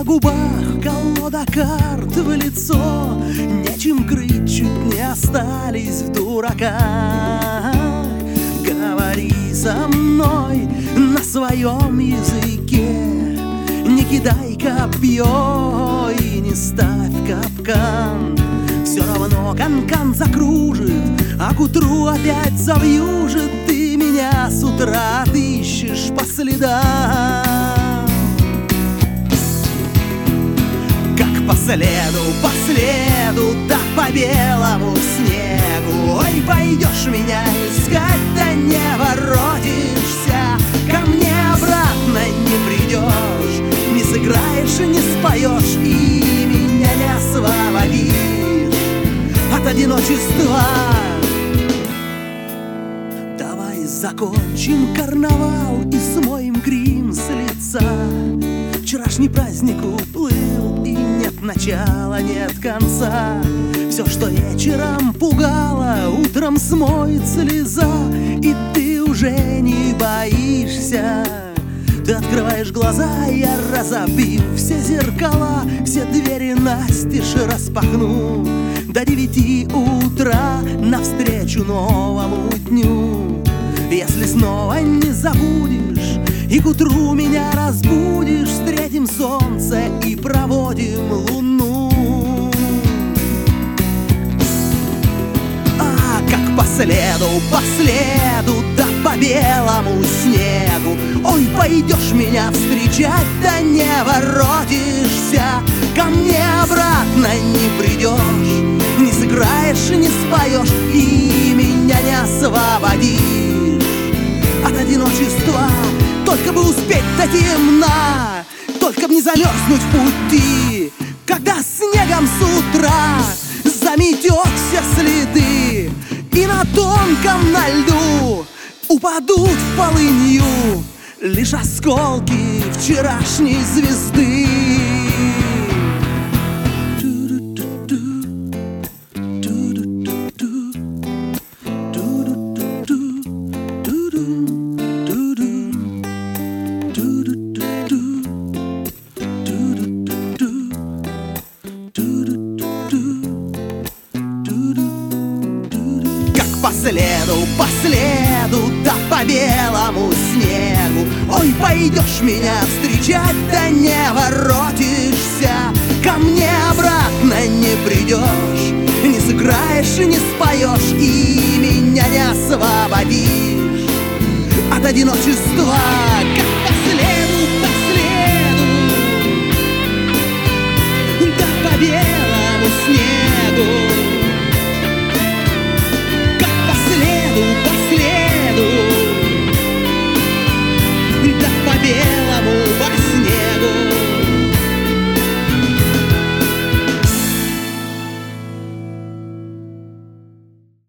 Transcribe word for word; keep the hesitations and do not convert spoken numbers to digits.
губах колода карт в лицо, нечем крыть, чуть не остались в дураках. Говори со мной на своем языке, не кидай копье и не ставь капкан. Все равно канкан закружит, а к утру опять завьюжит. Ты меня с утра отыщешь по следам, как по следу, по следу, да по белому снегу. Ой, пойдешь меня искать, да не воротишься, ко мне обратно не придешь, не сыграешь и не споешь, и меня не освободишь от одиночества. Давай закончим карнавал и смоем грим с лица. Вчерашний праздник уплыл, и нет начала, нет конца. Все, что вечером пугало, утром смоет слеза, и ты уже не боишься. Ты открываешь глаза, я разобью все зеркала, все двери настежь распахну. До девяти утра навстречу новому дню. Если снова не забудешь и к утру меня разбудишь, встретим солнце и проводим луну. А как по следу, по следу, да по белому снегу. Ой, пойдешь меня встречать, да не воротишься, ко мне обратно не придешь, не сыграешь и не споешь, и меня не освободишь от одиночества. Только бы успеть до темна, только б не замерзнуть в пути, когда снегом с утра заметет все следы, и на тонком на льду упадут в полынью лишь осколки вчерашней звезды. По следу, по следу, да по белому снегу. Ой, пойдешь меня встречать, да не воротишься, ко мне обратно не придешь, не сыграешь и не споешь, и меня не освободишь от одиночества.